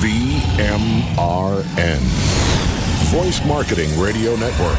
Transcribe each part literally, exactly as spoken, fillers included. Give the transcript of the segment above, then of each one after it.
V M R N, Voice Marketing Radio Network.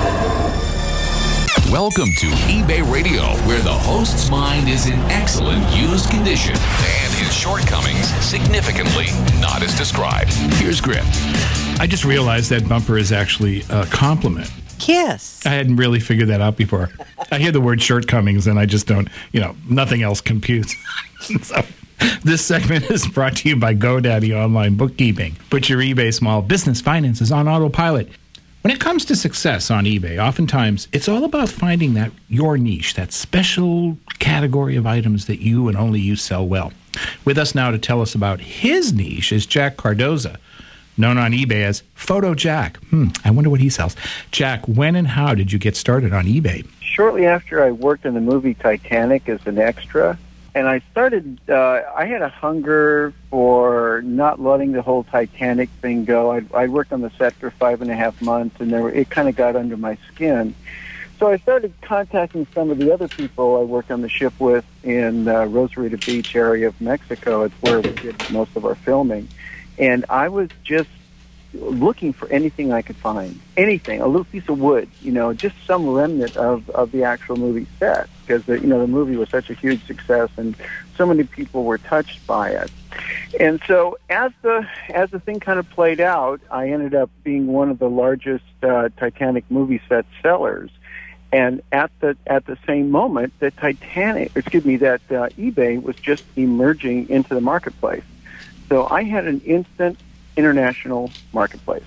Welcome to eBay Radio, where the host's mind is in excellent used condition and his shortcomings significantly not as described. Here's Griff. I just realized that bumper is actually a compliment. Yes. I hadn't really figured that out before. I hear the word shortcomings and I just don't, you know, nothing else computes. So this segment is brought to you by GoDaddy Online Bookkeeping. Put your eBay small business finances on autopilot. When it comes to success on eBay, oftentimes it's all about finding that your niche, that special category of items that you and only you sell well. With us now to tell us about his niche is Jack Cardoza, known on eBay as Photo Jack. Hmm, I wonder what he sells. Jack, when and how did you get started on eBay? Shortly after I worked in the movie Titanic as an extra, and I started, uh, I had a hunger for not letting the whole Titanic thing go. I'd, I'd worked on the set for five and a half months, and there were, it kind of got under my skin. So I started contacting some of the other people I worked on the ship with in uh, Rosarito Beach area of Mexico. It's where we did most of our filming. And I was just looking for anything I could find, anything, a little piece of wood, you know, just some remnant of, of the actual movie set, because, the, you know, the movie was such a huge success and so many people were touched by it. And so as the as the thing kind of played out, I ended up being one of the largest uh, Titanic movie set sellers. And at the at the same moment, that Titanic, excuse me, that uh, eBay was just emerging into the marketplace. So I had an instant international marketplace.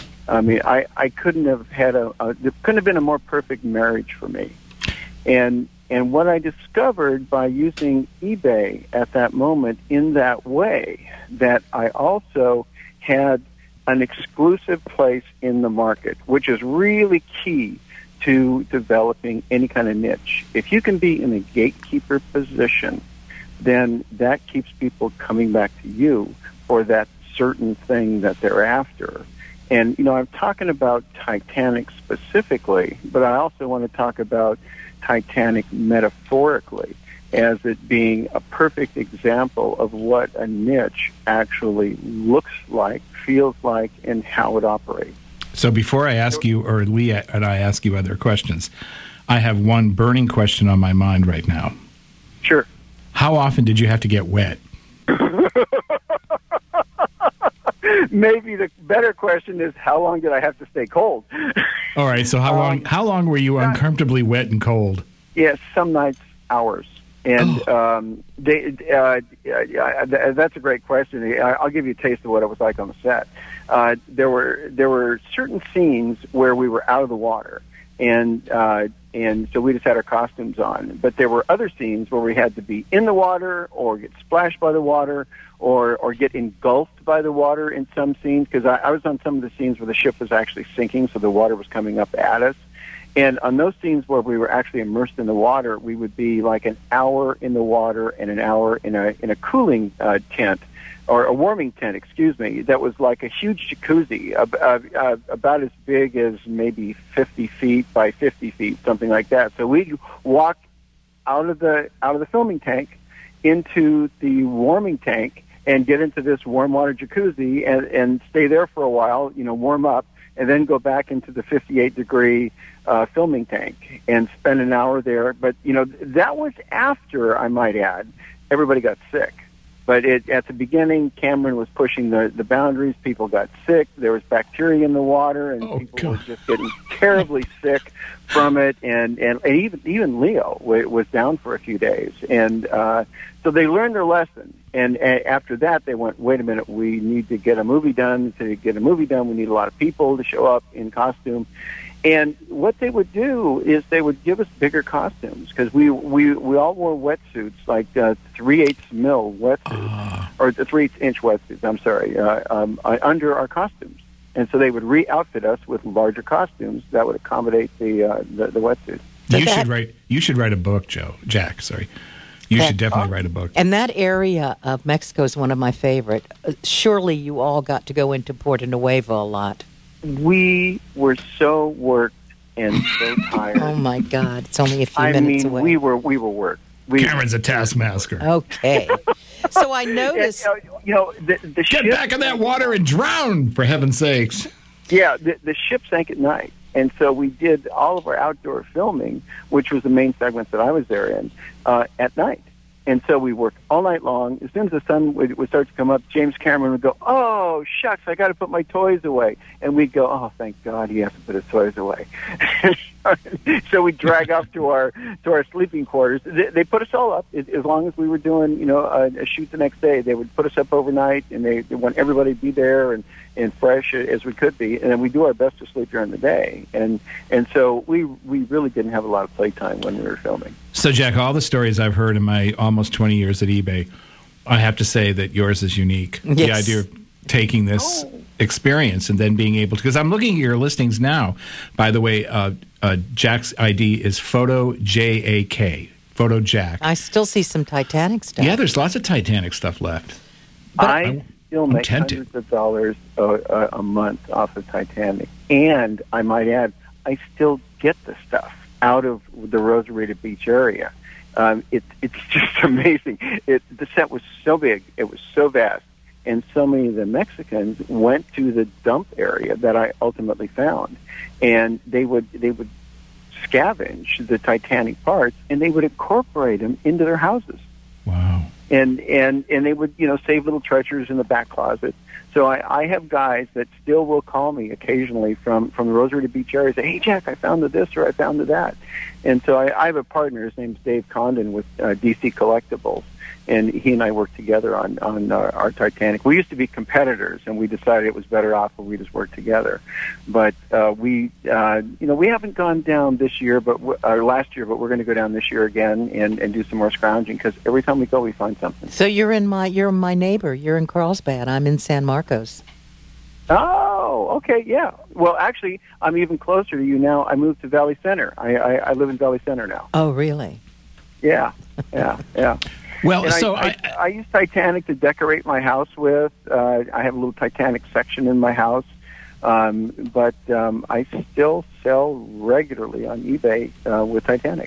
I mean, I, I couldn't have had a, a there couldn't have been a more perfect marriage for me. And and what I discovered by using eBay at that moment in that way, that I also had an exclusive place in the market, which is really key to developing any kind of niche. If you can be in a gatekeeper position, then that keeps people coming back to you for that certain thing that they're after. And, you know, I'm talking about Titanic specifically, but I also want to talk about Titanic metaphorically as it being a perfect example of what a niche actually looks like, feels like, and how it operates. So before I ask you, or Lee and I ask you other questions, I have one burning question on my mind right now. Sure. How often did you have to get wet? Maybe the better question is, how long did I have to stay cold? All right, so how long um, how long were you uncomfortably wet and cold? Yes, some nights, hours. And oh. um, they, uh, uh, that's a great question. I'll give you a taste of what it was like on the set. Uh, there were there were certain scenes where we were out of the water, and uh, and so we just had our costumes on. But there were other scenes where we had to be in the water or get splashed by the water or or get engulfed by the water in some scenes, because I, I was on some of the scenes where the ship was actually sinking, so the water was coming up at us. And on those scenes where we were actually immersed in the water, we would be like an hour in the water and an hour in a in a cooling uh, tent, or a warming tent, excuse me, that was like a huge jacuzzi, uh, uh, uh, about as big as maybe fifty feet by fifty feet, something like that. So we'd walk out of the out of the filming tank into the warming tank and get into this warm water jacuzzi and, and stay there for a while, you know, warm up, and then go back into the fifty-eight degree uh, filming tank and spend an hour there. But, you know, that was after, I might add, everybody got sick. But it, at the beginning, Cameron was pushing the, the boundaries. People got sick. There was bacteria in the water, and oh, people God. were just getting terribly sick from it. And, and, and even even Leo w- was down for a few days. And uh, so they learned their lesson. And uh, after that, they went, wait a minute, we need to get a movie done. To get a movie done, we need a lot of people to show up in costume. And what they would do is they would give us bigger costumes, because we, we, we all wore wetsuits, like uh, three-eighths mil wetsuits, uh. or the three-eighths inch wetsuits, I'm sorry, uh, um, uh, under our costumes. And so they would re-outfit us with larger costumes that would accommodate the uh, the, the wetsuits. You should write. You should write a book, Joe. Jack, sorry. You that, should definitely write a book. And that area of Mexico is one of my favorite. Uh, surely you all got to go into Puerto Nuevo a lot. We were so worked and so tired. Oh my God! It's only a few I minutes mean, away. we were we were worked. We, Cameron's a taskmaster. Okay. So I noticed. And, uh, you know, the, the Get ship, back in that water and drown, for heaven's sakes. Yeah, the, the ship sank at night. And so we did all of our outdoor filming, which was the main segment that I was there in, uh, at night. And so we worked all night long. As soon as the sun would, would start to come up, James Cameron would go, "Oh, shucks, I got to put my toys away." And we'd go, "Oh, thank God he has to put his toys away." So we'd drag off to our to our sleeping quarters. They, they put us all up as, as long as we were doing, you know, a, a shoot the next day. They would put us up overnight, and they, they want everybody to be there and, and fresh as we could be. And then we do our best to sleep during the day. And and so we we really didn't have a lot of playtime when we were filming. So, Jack, all the stories I've heard in my almost twenty years at eBay, I have to say that yours is unique. Yes. The idea of taking this Oh. experience and then being able to, because I'm looking at your listings now. By the way, uh, uh, Jack's I D is Photo J A K, Photo Jack. I still see some Titanic stuff. Yeah, there's lots of Titanic stuff left. I I- still I'm make tempted. hundreds of dollars a, a, a month off of Titanic. And I might add, I still get the stuff out of the Rosarito Beach area. Um, it, it's just amazing. It, the set was so big. It was so vast. And so many of the Mexicans went to the dump area that I ultimately found. And they would they would scavenge the Titanic parts, and they would incorporate them into their houses. Wow. And, and, and they would, you know, save little treasures in the back closet. So I, I have guys that still will call me occasionally from, from the Rosarito Beach area and say, "Hey, Jack, I found the this or I found the that." And so I, I have a partner. His name's Dave Condon with uh, D C Collectibles. And he and I worked together on, on uh, our Titanic. We used to be competitors, and we decided it was better off when we just worked together. But uh, we, uh, you know, we haven't gone down this year, but w- or last year, but we're going to go down this year again and, and do some more scrounging because every time we go, we find something. So you're in my you're my neighbor. You're in Carlsbad. I'm in San Marcos. Oh, okay, yeah. Well, actually, I'm even closer to you now. I moved to Valley Center. I, I, I live in Valley Center now. Oh, really? Yeah, yeah, yeah. Well, And so I, I, I, I use Titanic to decorate my house with. Uh, I have a little Titanic section in my house, um, but um, I still sell regularly on eBay uh, with Titanic.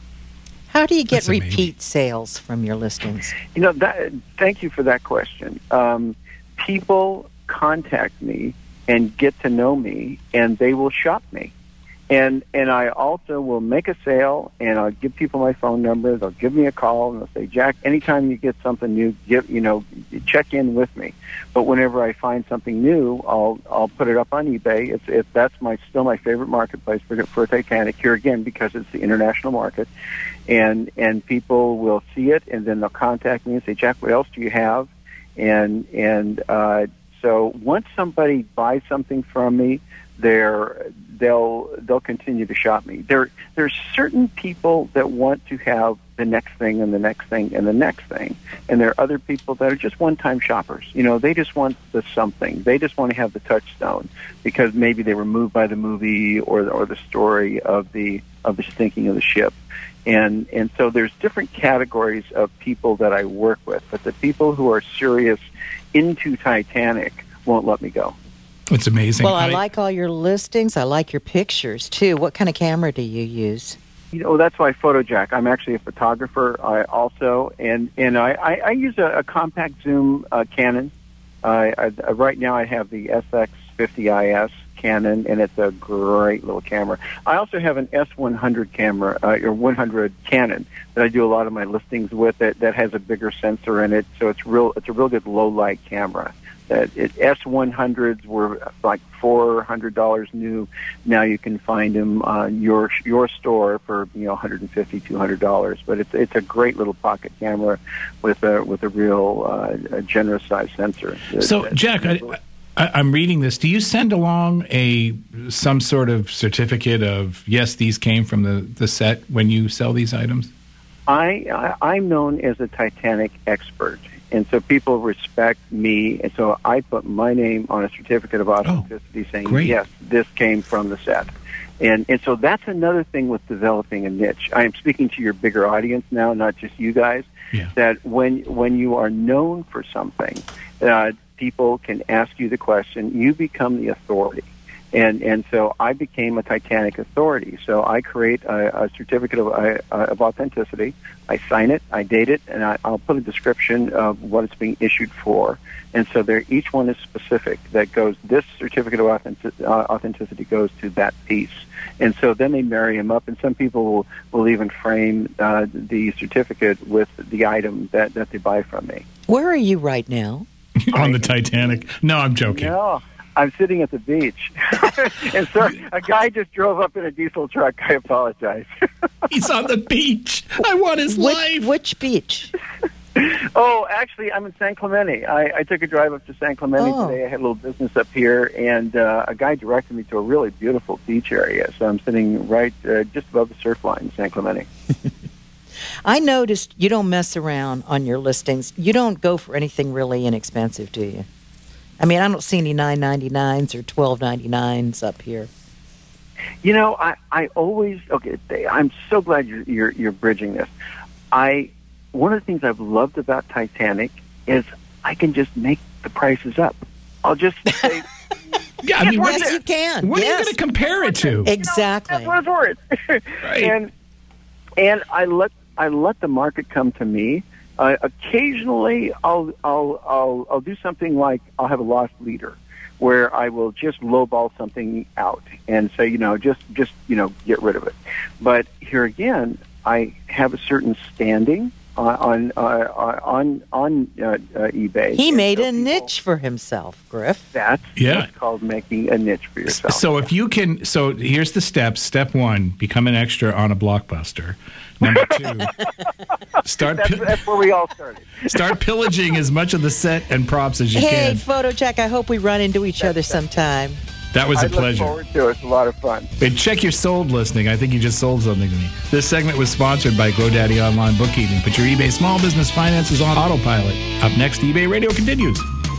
How do you get That's amazing. repeat sales from your listings? You know, that, thank you for that question. Um, people contact me and get to know me, and they will shop me. And and I also will make a sale, and I'll give people my phone number. They'll give me a call, and they'll say, "Jack, anytime you get something new, give you know, check in with me." But whenever I find something new, I'll I'll put it up on eBay. It's it, that's my still my favorite marketplace for for Titanic here again because it's the international market, and and people will see it, and then they'll contact me and say, "Jack, what else do you have?" And and uh, so once somebody buys something from me, they're they'll they'll continue to shop me. There there's certain people that want to have the next thing and the next thing and the next thing, and there are other people that are just one-time shoppers. You know, they just want the something. They just want to have the touchstone because maybe they were moved by the movie or the, or the story of the of the sinking of the ship. And and so there's different categories of people that I work with, but the people who are serious into Titanic won't let me go. it's amazing. Well, I, like all your listings. I like your pictures too. What kind of camera do you use? You know, that's why PhotoJack. I'm actually a photographer I also, and, and I, I, I use a, a compact zoom uh, Canon. Uh, I, I, right now I have the S X fifty I S Canon, and it's a great little camera. I also have an S one hundred camera, uh, or one hundred Canon, that I do a lot of my listings with. It that has a bigger sensor in it, so it's real. It's a real good low light camera. That it, S one hundreds were like four hundred dollars new. Now you can find them on your your store for you know one hundred fifty, two hundred dollars. But it's it's a great little pocket camera with a with a real uh, a generous size sensor. So, It- Jack, I, I, I'm reading this. Do you send along a some sort of certificate of yes, these came from the, the set when you sell these items? I, I I'm known as a Titanic expert, and so people respect me, and so I put my name on a certificate of authenticity saying great. yes, this came from the set. And and so that's another thing with developing a niche. I am speaking to your bigger audience now, not just you guys. Yeah. That when when you are known for something, uh, people can ask you the question. You become the authority, And and so I became a Titanic authority. So I create a, a certificate of, uh, of authenticity. I sign it, I date it, and I, I'll put a description of what it's being issued for. And so there, each one is specific. That goes. This certificate of authentic, uh, authenticity goes to that piece. And so then they marry them up. And some people will, will even frame uh, the certificate with the item that, that they buy from me. Where are you right now? On the Titanic. No, I'm joking. No. I'm sitting at the beach, and so a guy just drove up in a diesel truck. I apologize. He's on the beach. I want his Which, life. which beach? Oh, actually, I'm in San Clemente. I, I took a drive up to San Clemente Oh. today. I had a little business up here, and uh, a guy directed me to a really beautiful beach area. So I'm sitting right uh, just above the surf line in San Clemente. I noticed you don't mess around on your listings. You don't go for anything really inexpensive, do you? I mean, I don't see any nine ninety-nines or twelve ninety-nines up here. You know, I, I always okay. I'm so glad you're, you're you're bridging this. I one of the things I've loved about Titanic is I can just make the prices up. I'll just say, Yeah, I mean, what, Yes, you can. what are you Yes. going to compare it to? Exactly. that's what it's worth. Right. And and I let I let the market come to me. Uh, occasionally, I'll I'll I'll I'll do something like I'll have a loss leader, where I will just lowball something out and say, you know, just just you know, get rid of it. But here again, I have a certain standing on uh, on on uh, uh, eBay. He And made so a people- niche for himself, Griff. That's Yeah. what's called making a niche for yourself. So if you can, so here's the steps. Step one: become an extra on a blockbuster. Number two, start that's, pi- that's where we all started. start pillaging as much of the set and props as you Hey, can. PhotoJack, I hope we run into each other sometime. That was I a look pleasure. forward to it. It's a lot of fun. And check your sold listing. I think you just sold something to me. This segment was sponsored by GoDaddy Online Bookkeeping. Put your eBay small business finances on autopilot. Up next, eBay Radio continues.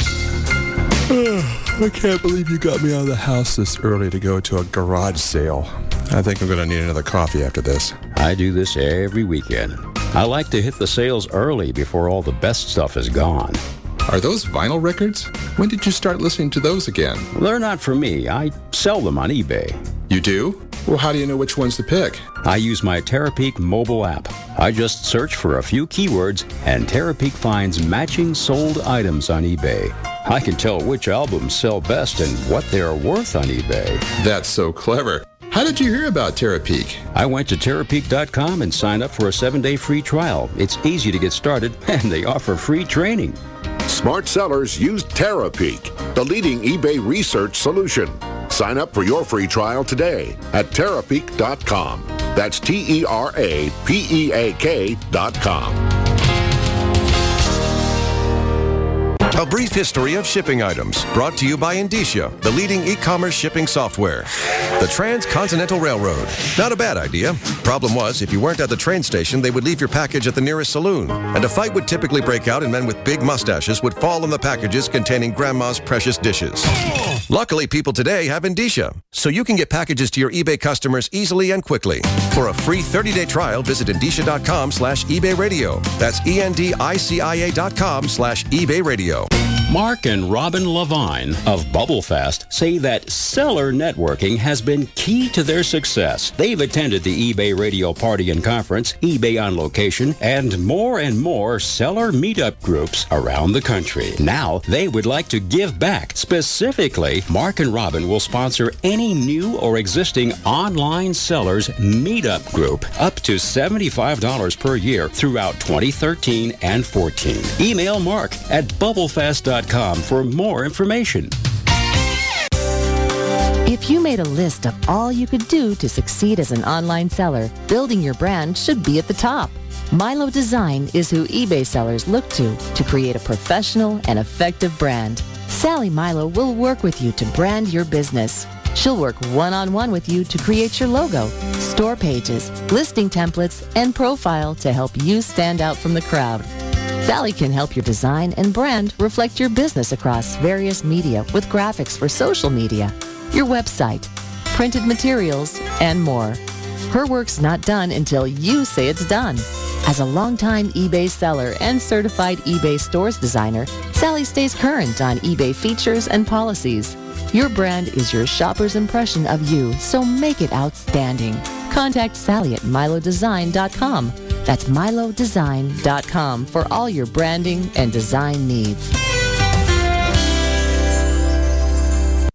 I can't believe you got me out of the house this early to go to a garage sale. I think I'm going to need another coffee after this. I do this every weekend. I like to hit the sales early before all the best stuff is gone. Are those vinyl records? When did you start listening to those again? They're not for me. I sell them on eBay. You do? Well, how do you know which ones to pick? I use my Terapeak mobile app. I just search for a few keywords, and Terapeak finds matching sold items on eBay. I can tell which albums sell best and what they are worth on eBay. That's so clever. How did you hear about Terapeak? I went to Terapeak dot com and signed up for a seven-day free trial. It's easy to get started, and they offer free training. Smart sellers use Terapeak, the leading eBay research solution. Sign up for your free trial today at Terapeak dot com. That's T E R A P E A K dot com. A brief history of shipping items, brought to you by Indicia, the leading e-commerce shipping software. The Transcontinental Railroad. Not a bad idea. Problem was, if you weren't at the train station, they would leave your package at the nearest saloon. And a fight would typically break out, and men with big mustaches would fall on the packages containing Grandma's precious dishes. Luckily, people today have Indicia, so you can get packages to your eBay customers easily and quickly. For a free thirty-day trial, visit Indicia dot com slash eBay radio. That's E N D I C I A dot com slash eBay radio. Mark and Robin Levine of BubbleFest say that seller networking has been key to their success. They've attended the eBay Radio Party and Conference, eBay On Location, and more and more seller meetup groups around the country. Now, they would like to give back. Specifically, Mark and Robin will sponsor any new or existing online sellers meetup group up to seventy-five dollars per year throughout twenty thirteen and fourteen. Email Mark at bubblefest dot com for more information. If you made a list of all you could do to succeed as an online seller, building your brand should be at the top. Milo Design is who eBay sellers look to to create a professional and effective brand. Sally Milo will work with you to brand your business. She'll work one-on-one with you to create your logo, store pages, listing templates, and profile to help you stand out from the crowd. Sally can help your design and brand reflect your business across various media with graphics for social media, your website, printed materials, and more. Her work's not done until you say it's done. As a longtime eBay seller and certified eBay stores designer, Sally stays current on eBay features and policies. Your brand is your shopper's impression of you, so make it outstanding. Contact Sally at Milo Design dot com. That's Milo Design dot com for all your branding and design needs.